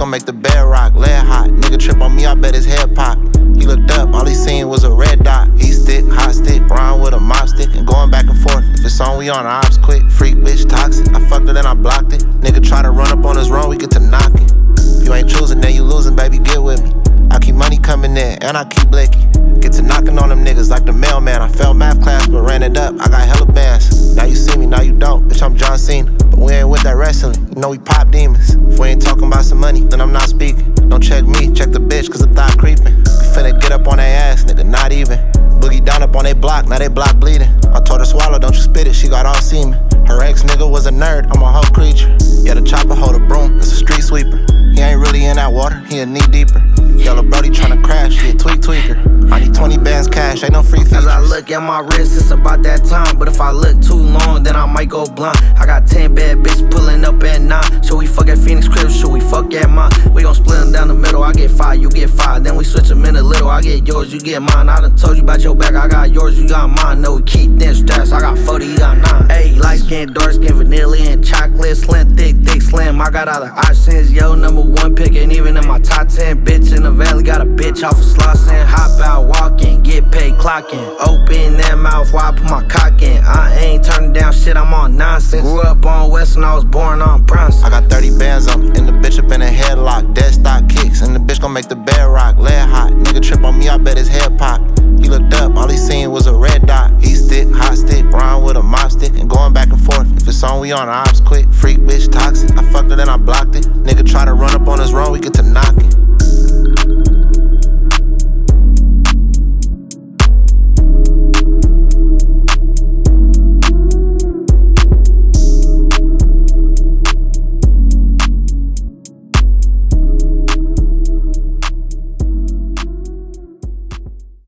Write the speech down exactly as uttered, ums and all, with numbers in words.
gon' make the bed rock. Lead hot, nigga trip on me, I bet his head pop. He looked up, all he seen was a red dot. He stick, hot stick, round with a mop stick, and going back and forth. If it's on, we on our ops quick. Freak bitch, toxic. I fucked her, then I blocked it. Nigga try to run up on his run, we get to knocking. You ain't choosing, then you losing, baby, get with me. I keep money coming in, and I keep blicky. Get to knocking on them niggas like the mailman. I failed math class, but ran it up. I got hella bands. Now you see me, now you don't. Bitch, I'm John Cena. But we ain't with that wrestling. You know we pop demons. If we ain't talking about some money, then I'm not speaking. Don't check me, check the bitch, cause the thought creeping. We finna get up on their ass, nigga, not even. Boogie down up on they block, now they block bleeding. I told her swallow, don't you spit it, she got all semen. Her ex nigga was a nerd, I'm a whole creature. Yeah, the chopper hold a broom, it's a street sweeper. He ain't really in that water, he a knee deeper. Yellow Brody tryna crash, he a tweak tweaker. I need twenty bands cash, ain't no free features. As I look at my wrist, it's about that time. But if I look too long, then I might go blind. I got ten bad bitches pulling up at nine. Should we fuck at Phoenix crib, should we fuck at mine? We gon' split them down the middle, I get five, you get five. Then we switch them in a little, I get yours, you get mine. I done told you about your back, I got yours, you got mine. No, we keep them straps, I got forty, you got nine. Ayy, light skin, dark skin, vanilla and chocolate. Slim, thick, thick, slim, I got all the options. Yo, number one pick, and even in my top ten. Bitch in the valley, got a bitch off of Slauson. Hop out, walk in, get paid, clocking. Open that mouth while I put my cock in. I ain't turning down shit, I'm on nonsense. Grew up on West and I was born on Bronson. I got thirty bands on me, and the bitch up in a headlock. Dead stock kicks, and the bitch gon' make the bed rock. Lead hot, nigga trip on me, I bet his head pop. He looked up, all he seen was a red dot. He stick, hot stick, round with a mop stick, and going back and forth. If it's on, we on our ops quick. Freak bitch, toxic. I fucked her, then I blocked it. Nigga try to run up on his run, we get to knocking.